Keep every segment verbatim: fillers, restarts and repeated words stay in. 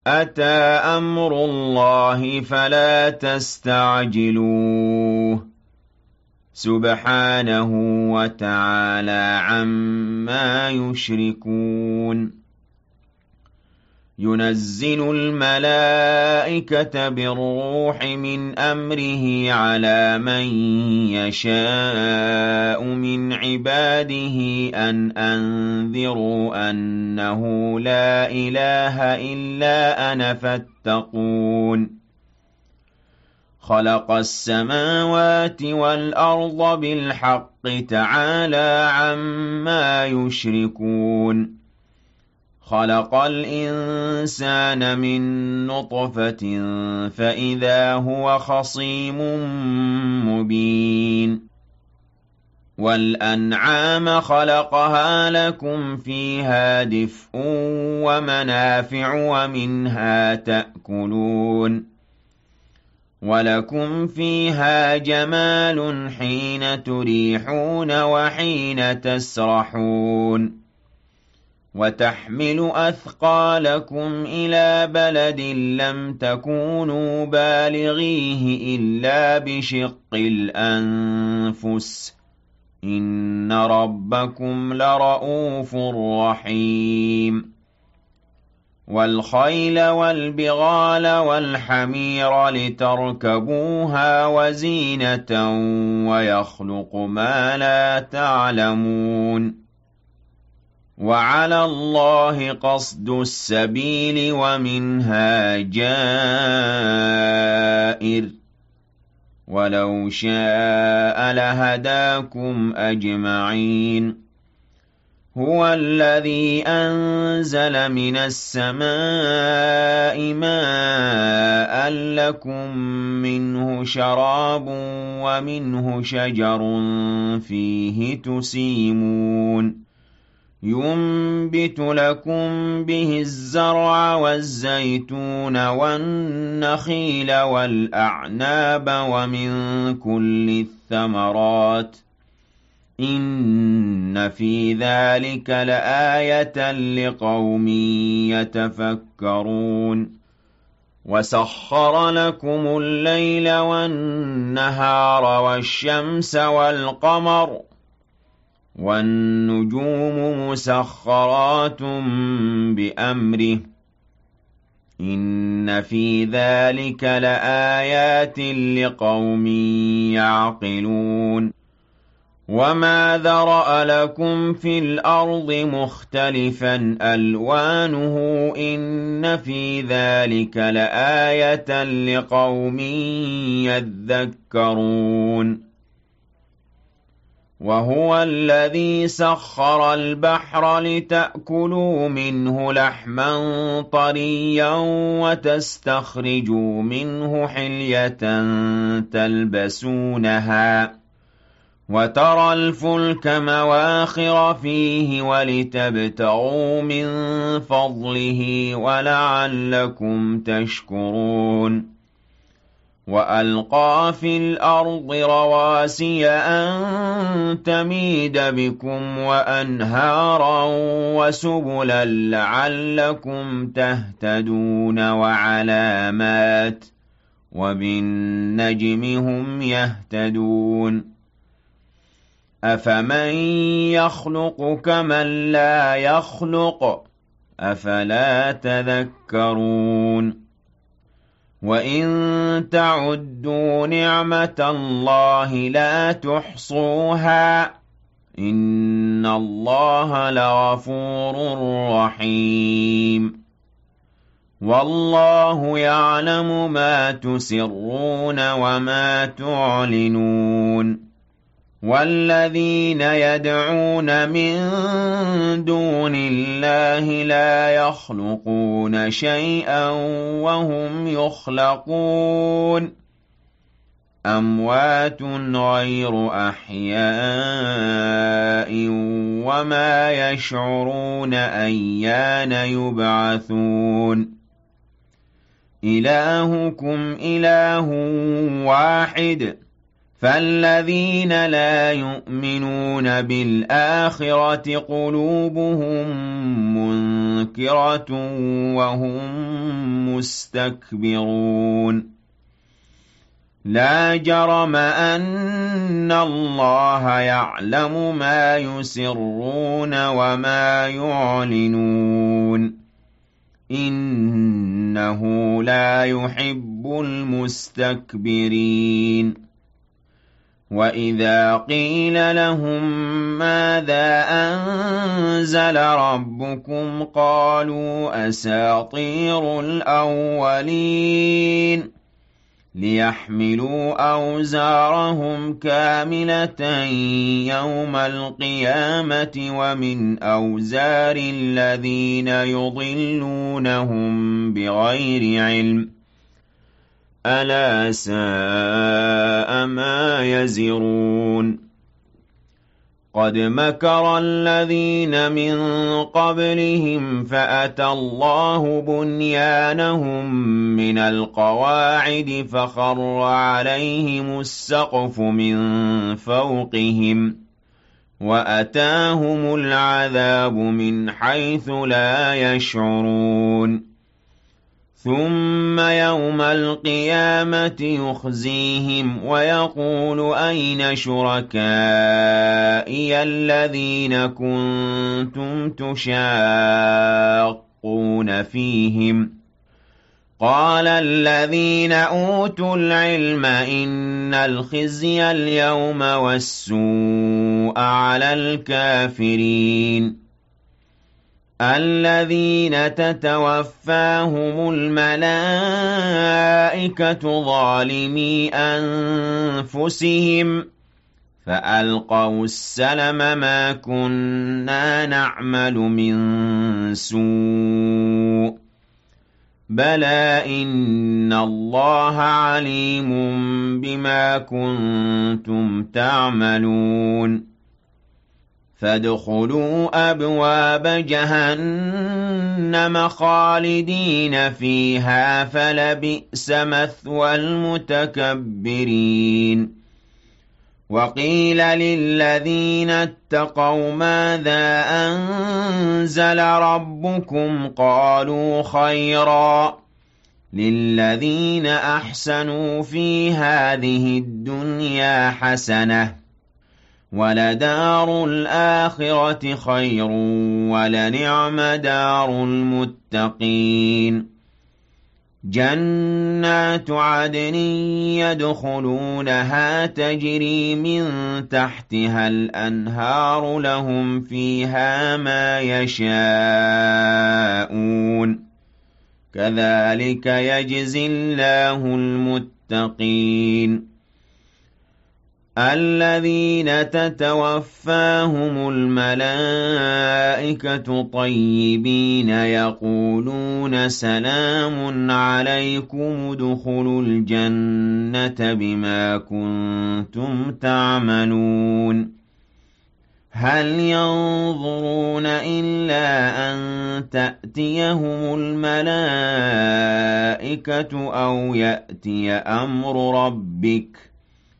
أتى أمر الله فلا تستعجلوه سبحانه وتعالى عما يشركون ينزل الملائكة بالروح من أمره على من يشاء من عباده أن أنذروا أنه لا إله إلا أنا فاتقون خلق السماوات والأرض بالحق تعالى عما يشركون خلق الإنسان من نطفة فإذا هو خصيم مبين والأنعام خلقها لكم فيها دفء ومنافع ومنها تأكلون ولكم فيها جمال حين تريحون وحين تسرحون وتحمل أثقالكم إلى بلد لم تكونوا بالغيه إلا بشق الأنفس إن ربكم لرؤوف رحيم والخيل والبغال والحمير لتركبوها وزينة ويخلق ما لا تعلمون وعلى الله قصد السبيل ومنها جائر ولو شاء لهداكم أجمعين هو الذي أنزل من السماء ماء لكم منه شراب ومنه شجر فيه تسيمون ينبت لكم به الزرع والزيتون والنخيل والأعناب ومن كل الثمرات إن في ذلك لآية لقوم يتفكرون وسخر لكم الليل والنهار والشمس والقمر والنجوم مسخرات بأمره إن في ذلك لآيات لقوم يعقلون وما ذرأ لكم في الأرض مختلفا ألوانه إن في ذلك لآية لقوم يذكرون وهو الذي سخر البحر لتأكلوا منه لحما طريا وتستخرجوا منه حلية تلبسونها وترى الفلك مواخر فيه ولتبتغوا من فضله ولعلكم تشكرون وألقى في الأرض رواسي أن تميد بكم وأنهارا وسبلا لعلكم تهتدون وعلامات وبالنجم هم يهتدون أفمن يخلق كمن لا يخلق أفلا تذكرون وإن تعدوا نعمة الله لا تحصوها إن الله لغفور رحيم والله يعلم ما تسرون وما تعلنون والذين يدعون من دون الله لا يخلقون شيئا وهم يخلقون أموات غير أحياء وما يشعرون أيان يبعثون إلهكم إله واحد فالذين لا يؤمنون بالآخرة قلوبهم منكرة وهم مستكبرون لا جرم أن الله يعلم ما يسرون وما يعلنون إنه لا يحب المستكبرين وإذا قيل لهم ماذا أنزل ربكم قالوا أساطير الأولين ليحملوا أوزارهم كاملة يوم القيامة ومن أوزار الذين يضلونهم بغير علم ألا ساء ما يزرون قد مكر الذين من قبلهم فأتى الله بنيانهم من القواعد فخر عليهم السقف من فوقهم وأتاهم العذاب من حيث لا يشعرون ثم يوم القيامة يخزيهم ويقول أين شركائي الذين كنتم تشاقون فيهم قال الذين أوتوا العلم إن الخزي اليوم والسوء على الكافرين الذين تتوفاهم الملائكة ظالمي أنفسهم فألقوا السلم ما كنا نعمل من سوء بلى إن الله عليم بما كنتم تعملون فادخلوا أبواب جهنم خالدين فيها فلبئس مثوى المتكبرين وقيل للذين اتقوا ماذا أنزل ربكم قالوا خيرا للذين أحسنوا في هذه الدنيا حسنة ولدار الآخرة خير ولنعم دار المتقين جنات عدن يدخلونها تجري من تحتها الأنهار لهم فيها ما يشاءون كذلك يجزي الله المتقين الذين تتوفاهم الملائكة طيبين يقولون سلام عليكم ادخلوا الجنة بما كنتم تعملون هل ينظرون إلا أن تأتيهم الملائكة أو يأتي أمر ربك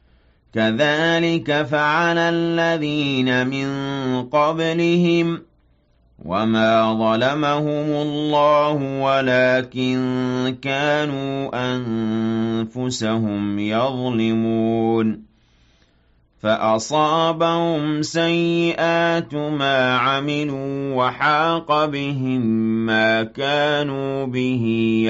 كذلك فعل الذين من قبلهم وما ظلمهم الله ولكن كانوا أنفسهم يظلمون فأصابهم سيئات ما عملوا وحاق بهم ما كانوا به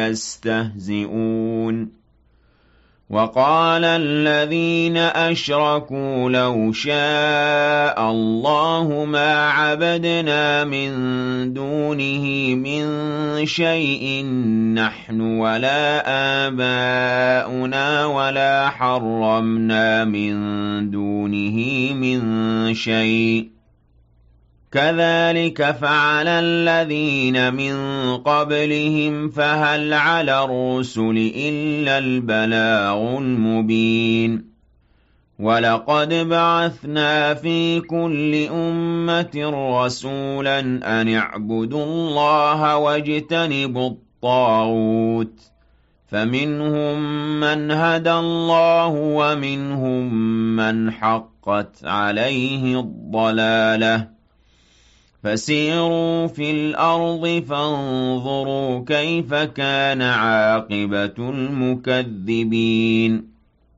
يستهزئون وقال الذين أشركوا لو شاء الله ما عبدنا من دونه من شيء نحن ولا آباؤنا ولا حرمنا من دونه من شيء كذلك فعل الذين من قبلهم فهل على الرسل إلا البلاغ المبين ولقد بعثنا في كل أمة رسولا أن اعبدوا الله واجتنبوا الطاغوت فمنهم من هدى الله ومنهم من حقت عليه الضلالة فسيروا في الأرض فانظروا كيف كان عاقبة المكذبين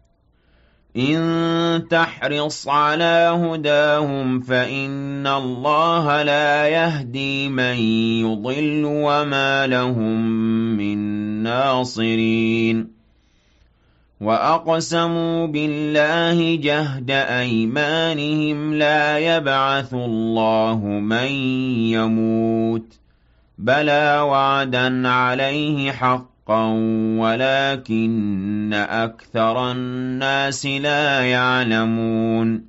إن تحرص على هداهم فإن الله لا يهدي من يضل وما لهم من ناصرين وأقسموا بالله جهد أيمانهم لا يبعث الله من يموت بلى وعدا عليه حقا ولكن أكثر الناس لا يعلمون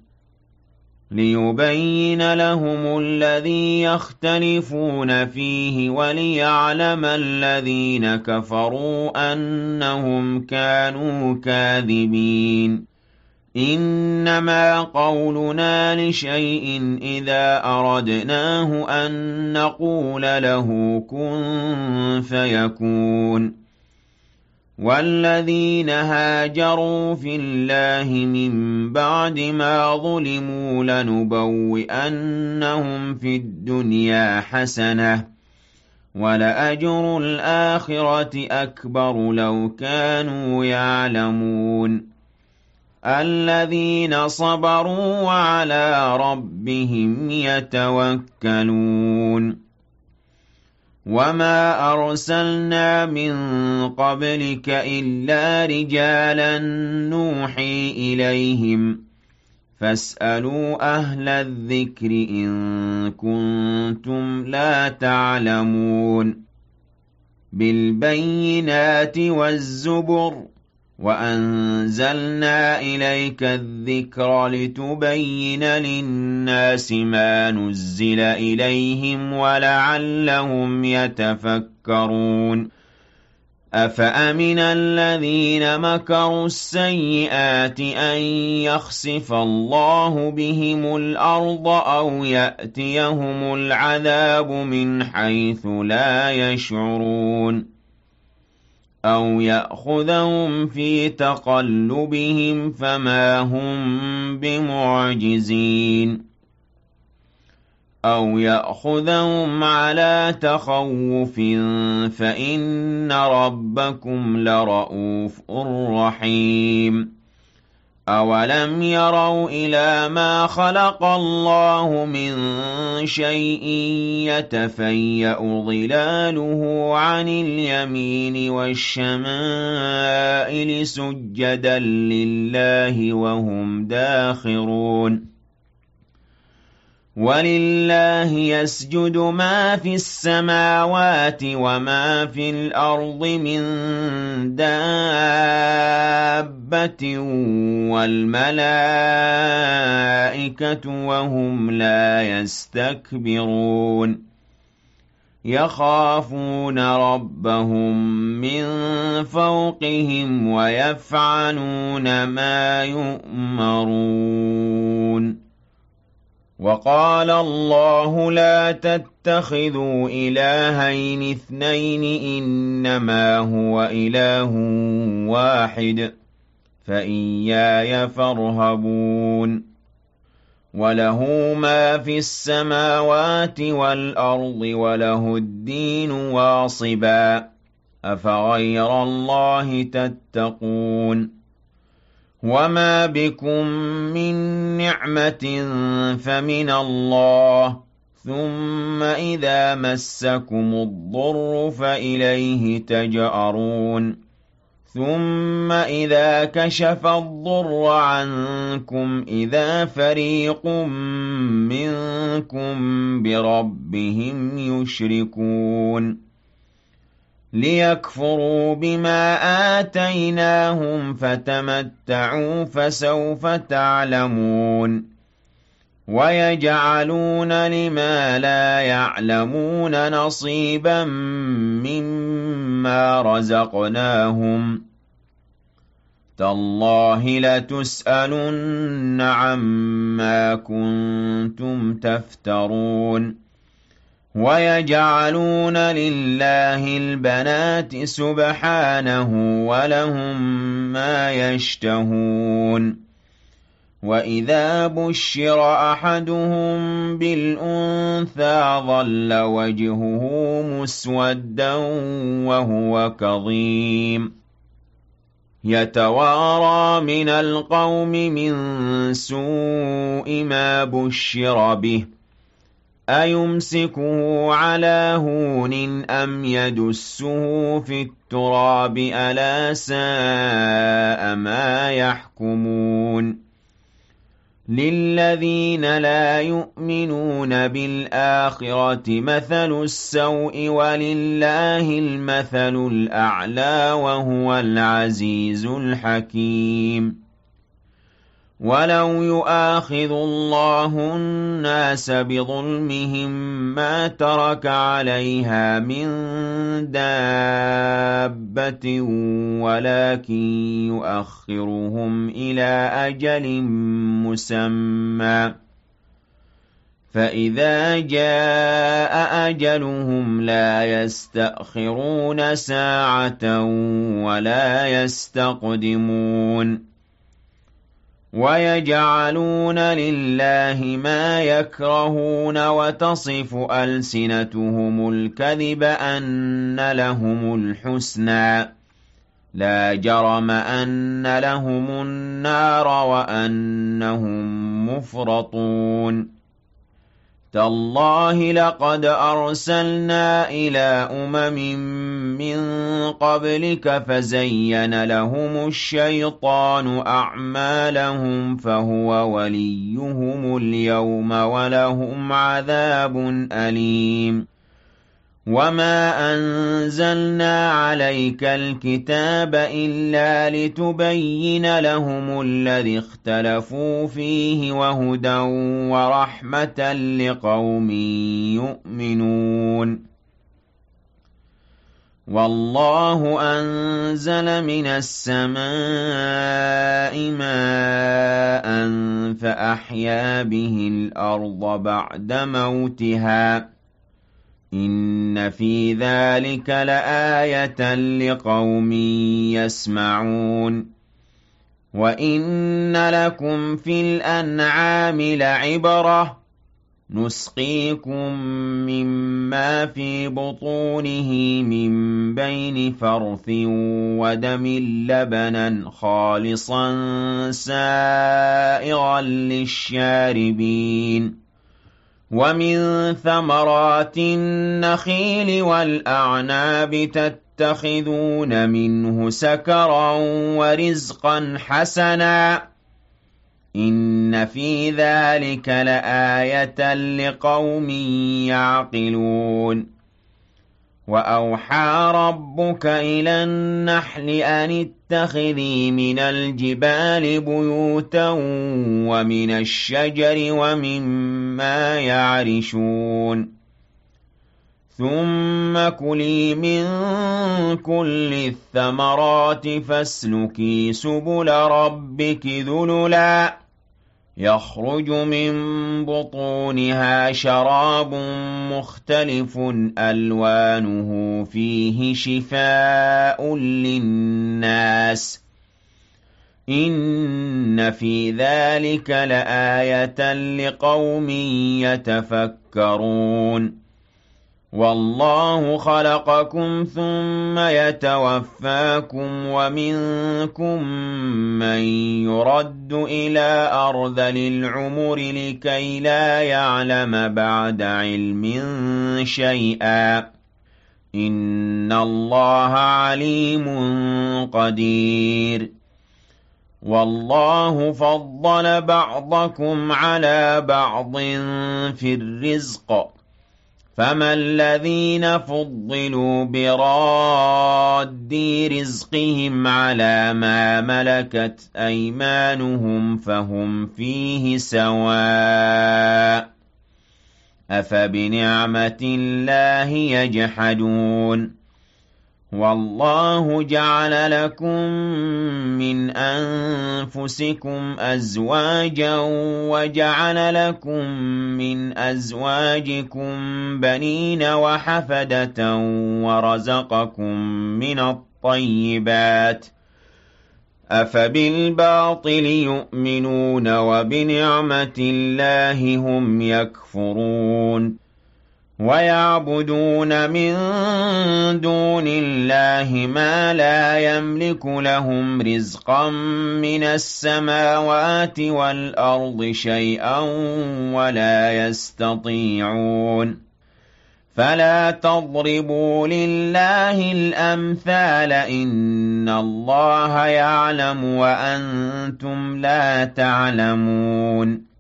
ليبين لهم الذي يختلفون فيه وليعلم الذين كفروا أنهم كانوا كاذبين إنما قولنا لشيء إذا أردناه أن نقول له كن فيكون والذين هاجروا في الله من بعد ما ظلموا لنبوئنهم في الدنيا حسنة ولأجر الآخرة أكبر لو كانوا يعلمون الذين صبروا وعلى ربهم يتوكلون وما أرسلنا من قبلك إلا رجالا نوحي إليهم فاسألوا أهل الذكر إن كنتم لا تعلمون بالبينات والزبر وأنزلنا إليك الذكر لتبين للناس ما نزل إليهم ولعلهم يتفكرون أفأمن الذين مكروا السيئات أن يخسف الله بهم الأرض أو يأتيهم العذاب من حيث لا يشعرون أو يأخذهم في تقلبهم فما هم بمعجزين أو يأخذهم على تخوف فإن ربكم لرؤوف رحيم أولم يروا إلى ما خلق الله من شيء يتفيأ ظلاله عن اليمين والشمائل سجدا لله وهم داخرون ولله يسجد ما في السماوات وما في الأرض من دابة والملائكة وهم لا يستكبرون يخافون ربهم من فوقهم ويفعلون ما يؤمرون وقال الله لا تتخذوا إلهين اثنين إنما هو إله واحد فإياي فارهبون وله ما في السماوات والأرض وله الدين واصبا أفغير الله تتقون وما بكم من نعمة فمن الله ثم إذا مسكم الضر فإليه تجأرون ثم إذا كشف الضر عنكم إذا فريق منكم بربهم يشركون ليكفروا بما آتيناهم فتمتعوا فسوف تعلمون ويجعلون لما لا يعلمون نصيبا مما رزقناهم تالله لتسألن عما كنتم تفترون وَيَجْعَلُونَ لِلَّهِ الْبَنَاتِ سُبْحَانَهُ وَلَهُم مَّا يَشْتَهُونَ وَإِذَا بُشِّرَ أَحَدُهُم بِالْأُنثَىٰ ظَلَّ وَجْهُهُ مُسْوَدًّا وَهُوَ كَظِيمٌ يَتَوَارَىٰ مِنَ الْقَوْمِ مِن سُوءِ مَا بُشِّرَ بِهِ أَيُمْسِكُهُ عَلَىٰ هُونٍ أَمْ يَدُسُّهُ فِي التُّرَابِ أَلَا سَاءَ مَا يَحْكُمُونَ لِلَّذِينَ لَا يُؤْمِنُونَ بِالْآخِرَةِ مَثَلُ السَّوْءِ وَلِلَّهِ الْمَثَلُ الْأَعْلَىٰ وَهُوَ الْعَزِيزُ الْحَكِيمُ وَلَوْ يُؤَاخِذُ اللَّهُ النَّاسَ بِظُلْمِهِم مَّا تَرَكَ عَلَيْهَا مِن دَابَّةٍ وَلَٰكِن يُؤَخِّرُهُمْ إِلَىٰ أَجَلٍ مُّسَمًّى فَإِذَا جَاءَ أَجَلُهُمْ لَا يَسْتَأْخِرُونَ سَاعَةً وَلَا يَسْتَقْدِمُونَ وَيَجْعَلُونَ لِلَّهِ مَا يَكْرَهُونَ وَتَصِفُ أَلْسِنَتُهُمُ الْكَذِبَ أَنَّ لَهُمُ الْحُسْنَىٰ لَا جَرَمَ أَنَّ لَهُمُ النَّارَ وَأَنَّهُم مُّفْرَطُونَ تَاللَّهِ لَقَدْ أَرْسَلْنَا إِلَىٰ أُمَمٍ مِّن قَبْلِكَ فَزَيَّنَ لَهُمُ الشَّيْطَانُ أَعْمَالَهُمْ فَهُوَ وَلِيُّهُمُ الْيَوْمَ وَلَهُمْ عَذَابٌ أَلِيمٌ وَمَا أَنزَلْنَا عَلَيْكَ الْكِتَابَ إِلَّا لِتُبَيِّنَ لَهُمُ الَّذِي اخْتَلَفُوا فِيهِ وَهُدًى وَرَحْمَةً لِّقَوْمٍ يُؤْمِنُونَ وَاللَّهُ أَنزَلَ مِنَ السَّمَاءِ مَاءً فَأَحْيَا بِهِ الْأَرْضَ بَعْدَ مَوْتِهَا إِنَّ فِي ذَلِكَ لَآيَةً لِّقَوْمٍ يَسْمَعُونَ وَإِنَّ لَكُمْ فِي الْأَنْعَامِ لَعِبْرَةً نُسْقِيكُم مِّمَّا فِي بُطُونِهِ مِن بَيْنِ فَرْثٍ وَدَمٍ لَّبَنًا خَالِصًا سَائِغًا لِّلشَّارِبِينَ وَمِن ثَمَرَاتِ النَّخِيلِ وَالْأَعْنَابِ تَتَّخِذُونَ مِنْهُ سَكَرًا وَرِزْقًا حَسَنًا إِنَّ فِي ذَلِكَ لَآيَةً لِّقَوْمٍ يَعْقِلُونَ وَأَوْحَىٰ رَبُّكَ إِلَى النَّحْلِ أَنِ اتَّخِذِي مِنَ الْجِبَالِ بُيُوتًا وَمِنَ الشَّجَرِ وَمِمَّا يَعْرِشُونَ ثُمَّ كُلِي مِن كُلِّ الثَّمَرَاتِ فَاسْلُكِي سُبُلَ رَبِّكِ ذُلُلًا يَخْرُجُ مِن بُطُونِهَا شَرَابٌ مُّخْتَلِفٌ أَلْوَانُهُ فِيهِ شِفَاءٌ لِّلنَّاسِ إِنَّ فِي ذَلِكَ لَآيَةً لِّقَوْمٍ يَتَفَكَّرُونَ وَاللَّهُ خَلَقَكُمْ ثُمَّ يَتَوَفَّاكُمْ وَمِنكُم مَّن يُرَدُّ إِلَىٰ أَرْذَلِ الْعُمُرِ لِكَيْ لَا يَعْلَمَ بَعْدَ عِلْمٍ شَيْئًا ۚ إِنَّ اللَّهَ عَلِيمٌ قَدِيرٌ وَاللَّهُ فَضَّلَ بَعْضَكُمْ عَلَىٰ بَعْضٍ فِي الرِّزْقِ فَمَا الَّذِينَ فُضِّلُوا بِرَادِّي رِزْقِهِمْ عَلَىٰ مَا مَلَكَتْ أَيْمَانُهُمْ فَهُمْ فِيهِ سَوَاءٌ ۚ أَفَبِنِعْمَةِ اللَّهِ يَجْحَدُونَ وَاللَّهُ جَعَلَ لَكُم مِّنْ أَنفُسِكُمْ أَزْوَاجًا وَجَعَلَ لَكُم مِّنْ أَزْوَاجِكُم بَنِينَ وَحَفَدَةً وَرَزَقَكُم مِّنَ الطَّيِّبَاتِ ۚ أَفَبِالْبَاطِلِ يُؤْمِنُونَ وَبِنِعْمَةِ اللَّهِ هُمْ يَكْفُرُونَ وَيَعْبُدُونَ مِن دُونِ اللَّهِ مَا لَا يَمْلِكُ لَهُمْ رِزْقًا مِّنَ السَّمَاوَاتِ وَالْأَرْضِ شَيْئًا وَلَا يَسْتَطِيعُونَ فَلَا تَضْرِبُوا لِلَّهِ الْأَمْثَالَ ۚ إِنَّ اللَّهَ يَعْلَمُ وَأَنتُمْ لَا تَعْلَمُونَ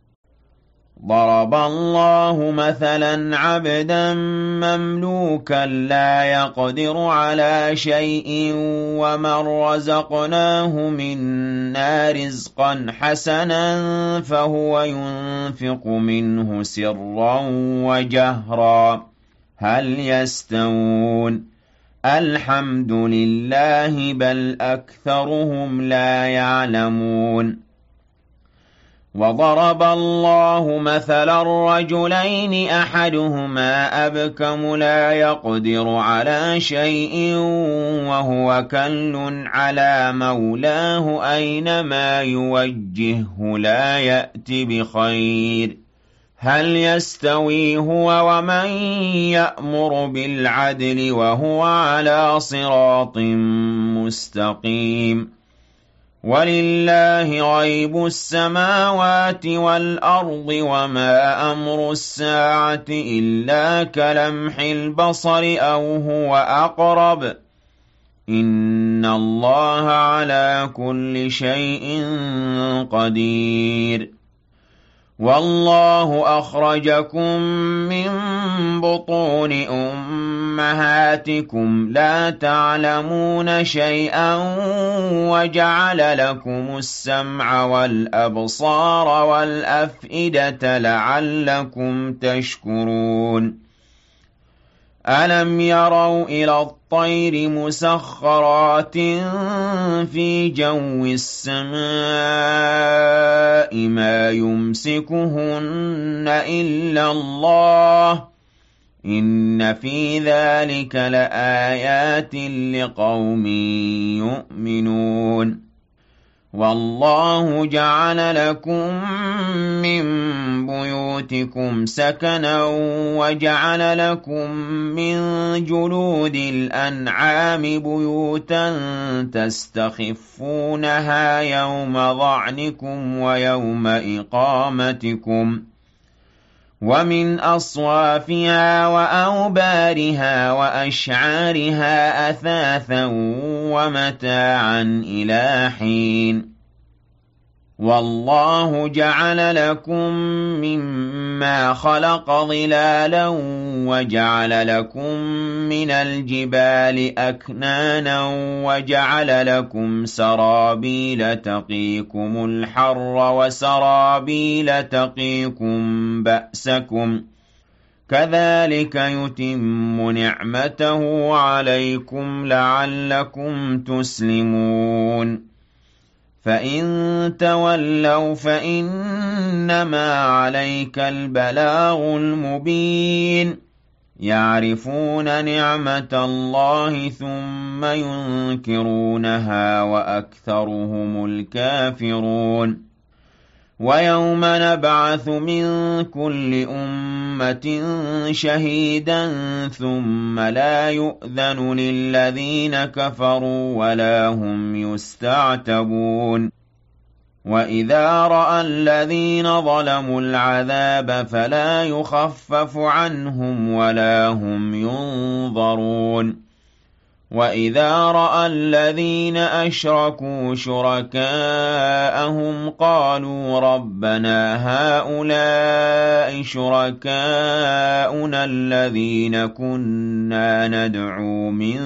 ضَرَبَ اللَّهُ مَثَلًا عَبْدًا مَّمْلُوكًا لَّا يَقْدِرُ عَلَىٰ شَيْءٍ وَمَن رَّزَقْنَاهُ مِنَّا رِزْقًا حَسَنًا فَهُوَ يُنفِقُ مِنْهُ سِرًّا وَجَهْرًا ۖ هَلْ يَسْتَوُونَ ۚ الْحَمْدُ لِلَّهِ ۚ بَلْ أَكْثَرُهُمْ لَا يَعْلَمُونَ وَضَرَبَ اللَّهُ مَثَلًا رَّجُلَيْنِ أَحَدُهُمَا أَبْكَمُ لَا يَقْدِرُ عَلَىٰ شَيْءٍ وَهُوَ كَلٌّ عَلَىٰ مَوْلَاهُ أَيْنَمَا يُوَجِّههُّ لَا يَأْتِ بِخَيْرٍ ۖ هَلْ يَسْتَوِي هُوَ وَمَن يَأْمُرُ بِالْعَدْلِ وَهُوَ عَلَىٰ صِرَاطٍ مُّسْتَقِيمٍ وَلِلَّهِ غَيْبُ السَّمَاوَاتِ وَالْأَرْضِ ۚ وَمَا أَمْرُ السَّاعَةِ إِلَّا كَلَمْحِ الْبَصَرِ أَوْ هُوَ أَقْرَبُ ۚ إِنَّ اللَّهَ عَلَىٰ كُلِّ شَيْءٍ قَدِيرٌ وَاللَّهُ أَخْرَجَكُم مِّن بُطُونِ أُمَّهَاتِكُمْ لَا تَعْلَمُونَ شَيْئًا وَجَعَلَ لَكُمُ السَّمْعَ وَالْأَبْصَارَ وَالْأَفْئِدَةَ لَعَلَّكُمْ تَشْكُرُونَ أَلَمْ يَرَوْا إِلَى الطَّيْرِ مُسَخَّرَاتٍ فِي جَوِّ السَّمَاءِ مَا يُمْسِكُهُنَّ إِلَّا اللَّهُ ۗ إِنَّ فِي ذَٰلِكَ لَآيَاتٍ لِّقَوْمٍ يُؤْمِنُونَ وَاللَّهُ جَعَلَ لَكُم مِّن بُيُوتِكُمْ سَكَنًا وَجَعَلَ لَكُم مِّن جُلُودِ الْأَنْعَامِ بُيُوتًا تَسْتَخِفُّونَهَا يَوْمَ ظَعْنِكُمْ وَيَوْمَ إِقَامَتِكُمْ ۖ وَمِنْ أَصْوَافِهَا وَأَوْبَارِهَا وَأَشْعَارِهَا أَثَاثًا وَمَتَاعًا إِلَىٰ حِينٍ وَاللَّهُ جَعَلَ لَكُم مِّمَّا خَلَقَ ظِلَالًا وَجَعَلَ لَكُم مِّنَ الْجِبَالِ أَكْنَانًا وَجَعَلَ لَكُمْ سَرَابِيلَ تَقِيكُمُ الْحَرَّ وَسَرَابِيلَ تَقِيكُم بَأْسَكُمْ ۚ كَذَٰلِكَ يُتِمُّ نِعْمَتَهُ عَلَيْكُمْ لَعَلَّكُمْ تُسْلِمُونَ فَإِن تَوَلَّوْا فَإِنَّمَا عَلَيْكَ الْبَلَاغُ الْمُبِينُ يَعْرِفُونَ نِعْمَتَ اللَّهِ ثُمَّ يُنكِرُونَهَا وَأَكْثَرُهُمُ الْكَافِرُونَ وَيَوْمَ نَبْعَثُ مِن كُلِّ أُمَّةٍ شَهِيدًا ثُمَّ لَا يُؤْذَنُ لِلَّذِينَ كَفَرُوا وَلَا هُمْ يُسْتَعْتَبُونَ وَإِذَا رَأَى الَّذِينَ ظَلَمُوا الْعَذَابَ فَلَا يُخَفَّفُ عَنْهُمْ وَلَا هُمْ يُنظَرُونَ وَإِذَا رَأَى الَّذِينَ أَشْرَكُوا شُرَكَاءَهُمْ قَالُوا رَبَّنَا هَٰؤُلَاءِ شُرَكَاؤُنَا الَّذِينَ كُنَّا نَدْعُو مِن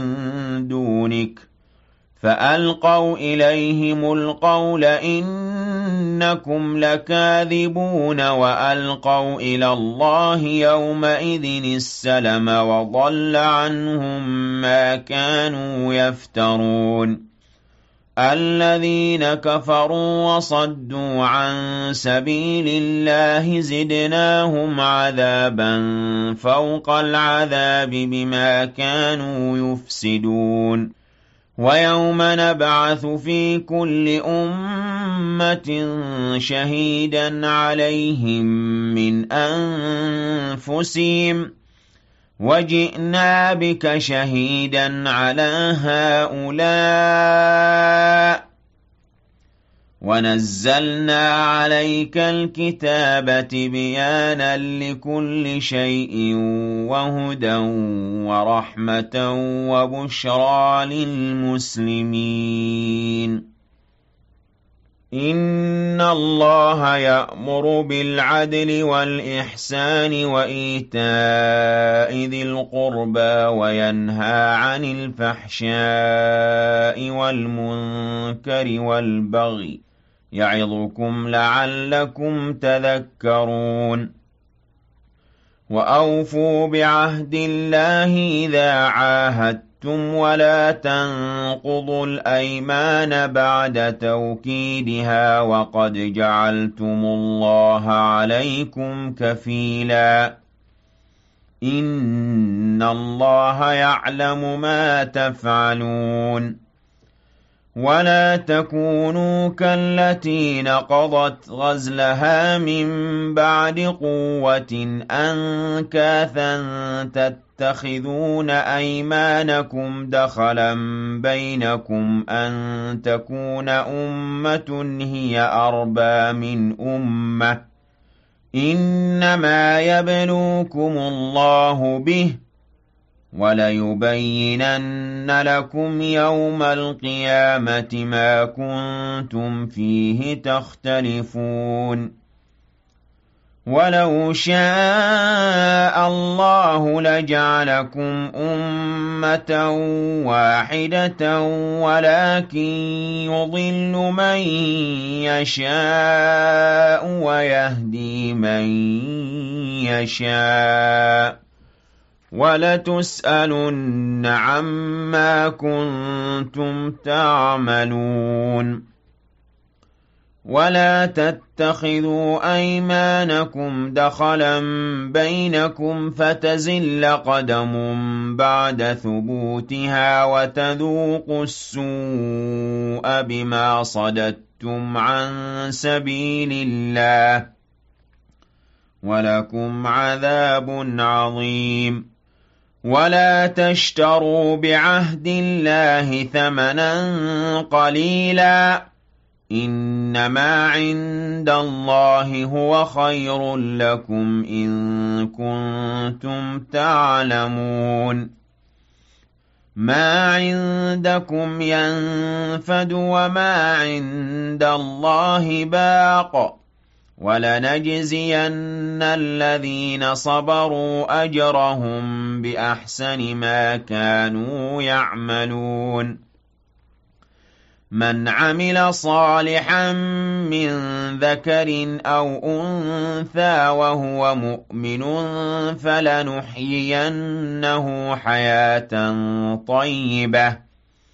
دُونِكَ ۖ فَأَلْقَوْا إِلَيْهِمُ الْقَوْلَ إِنَّ إنكم لكاذبون وألقوا إلى الله يومئذ السلم وضل عنهم ما كانوا يفترون الذين كفروا وصدوا عن سبيل الله زدناهم عذابا فوق العذاب بما كانوا يفسدون ويوم نبعث في كل أمة شهيدا عليهم من أنفسهم وجئنا بك شهيدا على هؤلاء ونزلنا عليك الكتاب تبيانا لكل شيء وهدى ورحمة وبشرى للمسلمين إن الله يأمر بالعدل والإحسان وإيتاء ذي القربى وينهى عن الفحشاء والمنكر والبغي يعظكم لعلكم تذكرون وأوفوا بعهد الله إذا عاهدتم ولا تنقضوا الأيمان بعد توكيدها وقد جعلتم الله عليكم كفيلا إن الله يعلم ما تفعلون ولا تكونوا كالتي نقضت غزلها من بعد قوة أنكاثا تتخذون أيمانكم دخلا بينكم أن تكون أمة هي أربى من أمة إنما يبلوكم الله به وليبينن لكم يوم القيامة ما كنتم فيه تختلفون ولو شاء الله لجعلكم أمة واحدة ولكن يضل من يشاء ويهدي من يشاء وَلَتُسْأَلُنَّ عَمَّا كُنتُمْ تَعْمَلُونَ وَلَا تَتَّخِذُوا أَيْمَانَكُمْ دَخَلًا بَيْنَكُمْ فَتَزِلَّ قَدَمٌ بَعْدَ ثُبُوتِهَا وَتَذُوقُوا السُّوءَ بِمَا صَدَدتُّمْ عَن سَبِيلِ اللَّهِ وَلَكُمْ عَذَابٌ عَظِيمٌ وَلَا تَشْتَرُوا بِعَهْدِ اللَّهِ ثَمَنًا قَلِيلًا إِنَّمَا عِندَ اللَّهِ هُوَ خَيْرٌ لَّكُمْ إِن كُنتُمْ تَعْلَمُونَ مَا عِندَكُمْ يَنفَدُ وَمَا عِندَ اللَّهِ بَاقٍ وَلَنَجْزِيَنَّ الَّذِينَ صَبَرُوا أَجْرَهُم بِأَحْسَنِ مَا كَانُوا يَعْمَلُونَ مَنْ عَمِلَ صَالِحًا مِّن ذَكَرٍ أَوْ أُنثَىٰ وَهُوَ مُؤْمِنٌ فَلَنُحْيِيَنَّهُ حَيَاةً طَيِّبَةً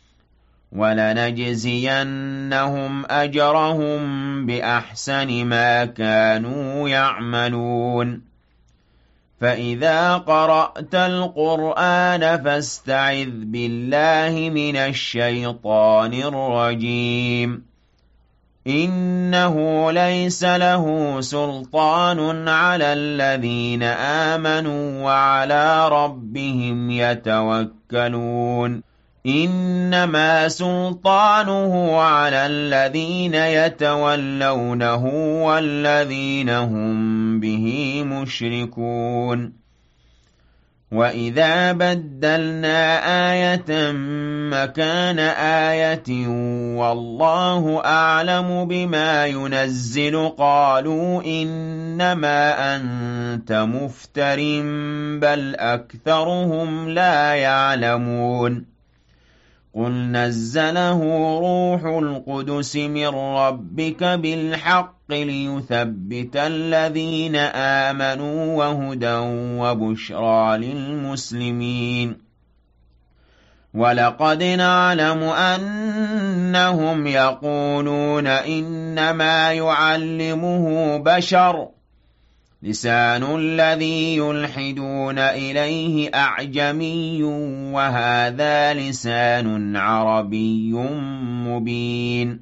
وَلَنَجْزِيَنَّهُمْ أَجْرَهُم بِأَحْسَنِ مَا كَانُوا يَعْمَلُونَ فَإِذَا قَرَأْتَ الْقُرْآنَ فَاسْتَعِذْ بِاللَّهِ مِنَ الشَّيْطَانِ الرَّجِيمِ إِنَّهُ لَيْسَ لَهُ سُلْطَانٌ عَلَى الَّذِينَ آمَنُوا وَعَلَىٰ رَبِّهِمْ يَتَوَكَّلُونَ إِنَّمَا سُلْطَانُهُ عَلَى الَّذِينَ يَتَوَلَّوْنَهُ وَالَّذِينَ هُم بِهِ مُشْرِكُونَ وَإِذَا بَدَّلْنَا آيَةً مَّكَانَ آيَةٍ وَاللَّهُ أَعْلَمُ بِمَا يُنَزِّلُ قَالُوا إِنَّمَا أَنتَ مُفْتَرٍ بَلْ أَكْثَرُهُمْ لَا يَعْلَمُونَ قُلْ نَزَّلَهُ رُوحُ الْقُدُسِ مِنْ رَبِّكَ بِالْحَقِّ لِيُثَبِّتَ الَّذِينَ آمَنُوا وَهُدًى وَبُشْرَى لِلْمُسْلِمِينَ وَلَقَدْ نَعْلَمُ أَنَّهُمْ يَقُولُونَ إِنَّمَا يُعَلِّمُهُ بَشَرٌ لِسَانُ الَّذِي يُلْحِدُونَ إِلَيْهِ أَعْجَمِيٌّ وَهَذَا لِسَانٌ عَرَبِيٌّ مُبِينٌ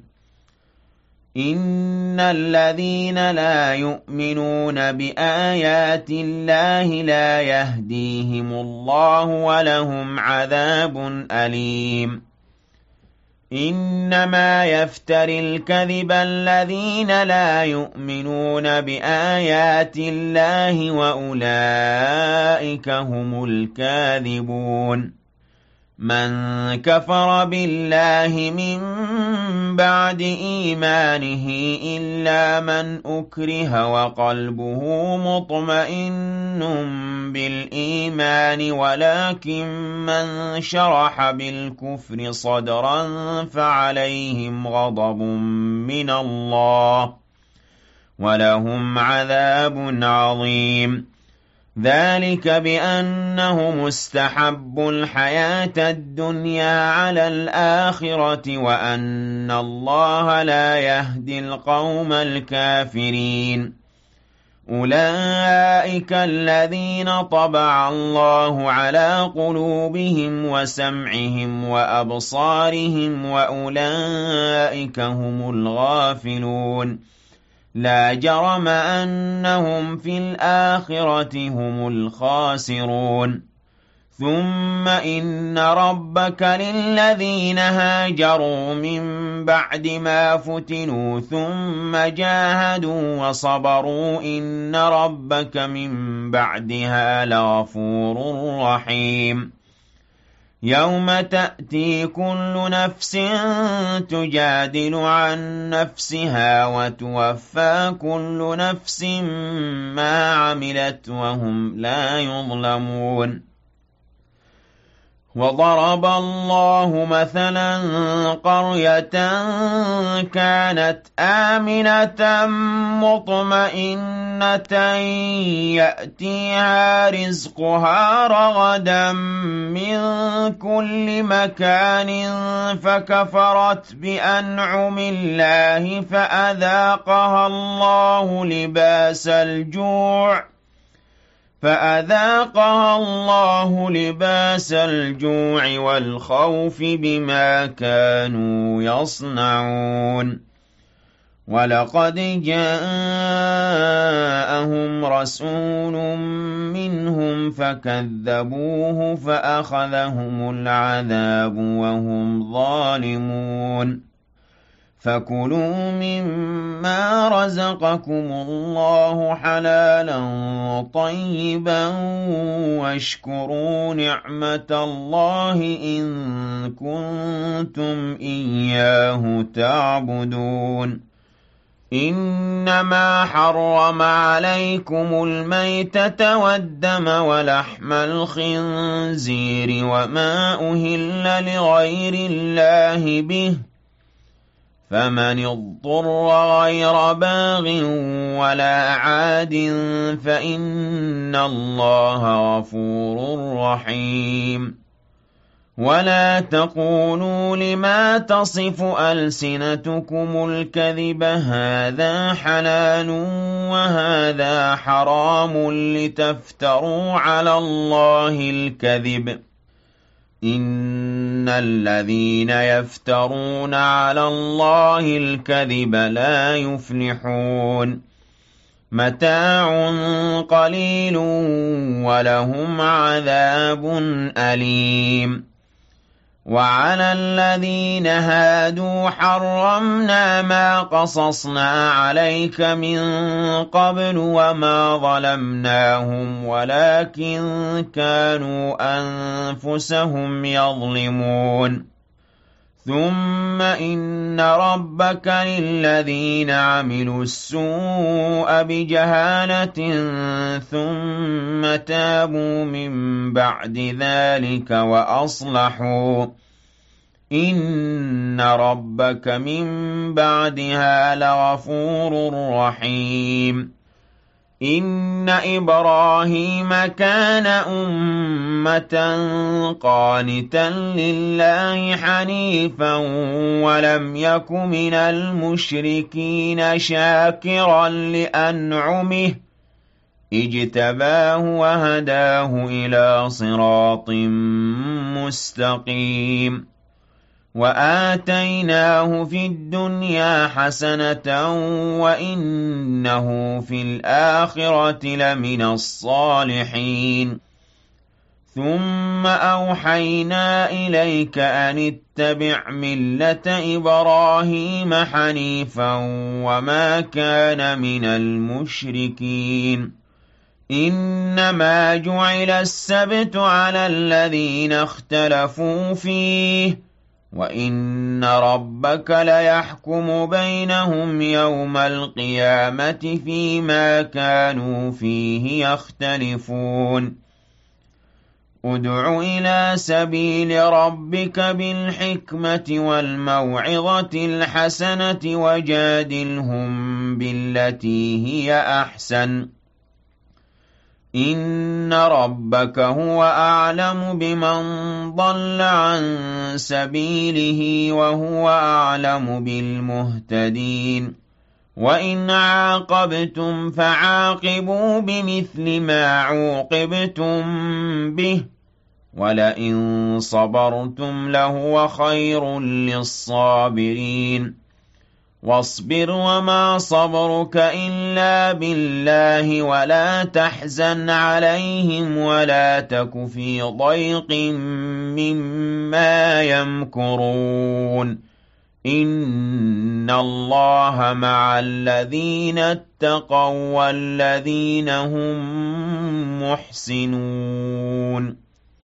إِنَّ الَّذِينَ لَا يُؤْمِنُونَ بِآيَاتِ اللَّهِ لَا يَهْدِيهِمُ اللَّهُ وَلَهُمْ عَذَابٌ أَلِيمٌ إِنَّمَا يَفْتَرِي الْكَذِبَ الَّذِينَ لَا يُؤْمِنُونَ بِآيَاتِ اللَّهِ وَأُولَئِكَ هُمُ الْكَاذِبُونَ مَنْ كَفَرَ بِاللَّهِ مِنْ بَعْدِ إِيمَانِهِ إِلَّا مَنْ أُكْرِهَ وَقَلْبُهُ مُطْمَئِنٌّ بِالْإِيمَانِ وَلَكِنْ مَنْ شَرَحَ بِالْكُفْرِ صَدْرًا فَعَلَيْهِمْ غَضَبٌ مِنَ اللَّهِ وَلَهُمْ عَذَابٌ عَظِيمٌ ذَلِكَ بِأَنَّهُمُ اسْتَحَبُّوا الْحَيَاةَ الدُّنْيَا عَلَى الْآخِرَةِ وَأَنَّ اللَّهَ لَا يَهْدِي الْقَوْمَ الْكَافِرِينَ أُولَئِكَ الَّذِينَ طَبَعَ اللَّهُ عَلَى قُلُوبِهِمْ وَسَمْعِهِمْ وَأَبْصَارِهِمْ وَأُولَئِكَ هُمُ الْغَافِلُونَ لا جرم أنهم في الآخرة هم الخاسرون ثم إن ربك للذين هاجروا من بعد ما فتنوا ثم جاهدوا وصبروا إن ربك من بعدها لغفور رحيم يوم تأتي كل نفس تجادل عن نفسها وتوفى كل نفس ما عملت وهم لا يظلمون وضرب الله مثلا قرية كانت آمنة مطمئنة يأتيها رزقها رغدا من كل مكان فكفرت بأنعم الله فأذاقها الله لباس الجوع فأذاقها الله لباس الجوع والخوف بما كانوا يصنعون ولقد جاءهم رسول منهم فكذبوه فأخذهم العذاب وهم ظالمون فكلوا مما رزقكم الله حلالا طيبا واشكروا نعمة الله إن كنتم إياه تعبدون إنما حرم عليكم الميتة والدم ولحم الخنزير وما أهل لغير الله به فمن اضطر غير باغ ولا عاد فإن الله غفور رحيم ولا تقولوا لما تصف ألسنتكم الكذب هذا حلال وهذا حرام لتفتروا على الله الكذب إن الذين يفترون على الله الكذب لا يفلحون متاع قليل ولهم عذاب أليم وعلى الذين هادوا حرمنا ما قصصنا عليك من قبل وما ظلمناهم ولكن كانوا أنفسهم يظلمون ثم إن ربك للذين عملوا السوء بجهالة ثم تابوا من بعد ذلك وأصلحوا إِنَّ رَبَّكَ مِن بَعْدِهَا لَغَفُورٌ رَّحِيمٌ إِنَّ إِبْرَاهِيمَ كَانَ أُمَّةً قَانِتًا لِّلَّهِ حَنِيفًا وَلَمْ يَكُ مِنَ الْمُشْرِكِينَ شَاكِرًا لِّأَنْعُمِهِ اجْتَبَاهُ وَهَدَاهُ إِلَىٰ صِرَاطٍ مُّسْتَقِيمٍ وَآتَيْنَاهُ فِي الدُّنْيَا حَسَنَةً وَإِنَّهُ في الْآخِرَةِ لَمِنَ الصَّالِحِينَ ثُمَّ أَوْحَيْنَا إِلَيْكَ أَنِ اتَّبِعْ مِلَّةَ إِبْرَاهِيمَ حَنِيفًا وَمَا كَانَ مِنَ الْمُشْرِكِينَ إِنَّمَا جُعِلَ السَّبْتُ عَلَى الَّذِينَ اخْتَلَفُوا فِيهِ وَإِنَّ رَبَّكَ لَيَحْكُمُ بَيْنَهُمْ يَوْمَ الْقِيَامَةِ فِيمَا كَانُوا فِيهِ يَخْتَلِفُونَ ادْعُ إِلَىٰ سَبِيلِ رَبِّكَ بِالْحِكْمَةِ وَالْمَوْعِظَةِ الْحَسَنَةِ وَجَادِلْهُم بِالَّتِي هِيَ أَحْسَنُ إِنَّ رَبَّكَ هُوَ أَعْلَمُ بِمَن ضَلَّ عَن سَبِيلِهِ وَهُوَ أَعْلَمُ بِالْمُهْتَدِينَ وَإِنْ عَاقَبْتُمْ فَعَاقِبُوا بِمِثْلِ مَا عُوقِبْتُم بِهِ وَلَئِن صَبَرْتُمْ لَهُوَ خَيْرٌ لِّلصَّابِرِينَ وَاصْبِرْ وَمَا صَبْرُكَ إِلَّا بِاللَّهِ وَلَا تَحْزَنْ عَلَيْهِمْ وَلَا تَكُ فِي ضَيْقٍ مِّمَّا يَمْكُرُونَ إِنَّ اللَّهَ مَعَ الَّذِينَ اتَّقَوا وَّالَّذِينَ هُم مُّحْسِنُونَ